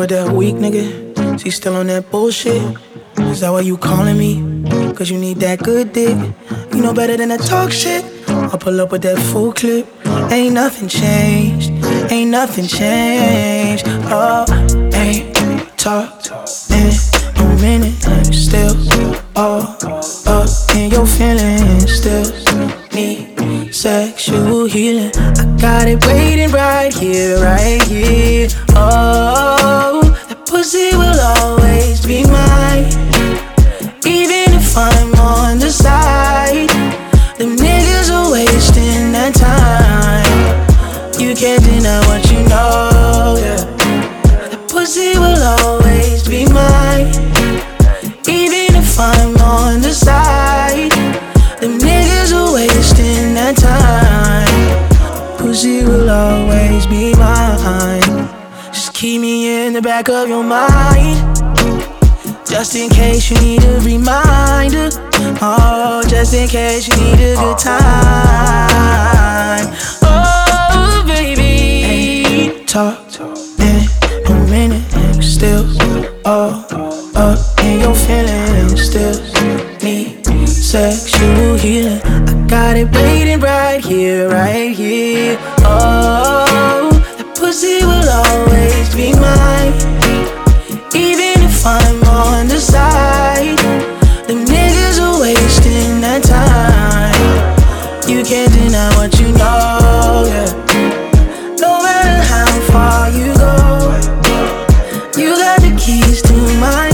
with that weak nigga? She still on that bullshit? Is that why you calling me? Cause you need that good dick. You know better than to talk shit. I'll pull up with that full clip. Ain't nothing changed. Ain't nothing changed. Oh, ain't talked in a minute. Still all up in your feelings. Still need sexual healing. I got it waiting right here, right here. Oh, that pussy will always be mine. Even if I'm on the side, them niggas are wasting their time. You can't deny what you know, yeah. The pussy will always be mine. Even if I'm on the side, them niggas are wasting their time. Pussy will always be mine. Just keep me in the back of your mind, just in case you need a reminder. Oh, just in case you need a good time. Oh, baby. Ain't talked in a minute. Still all up in your feelings. Still need sexual healing. I got it waiting right here, right here. Oh, the pussy will always be mine. Even if I'm on the side, them niggas are wasting their time. You can't deny what you know, yeah. No matter how far you go, you got the keys to my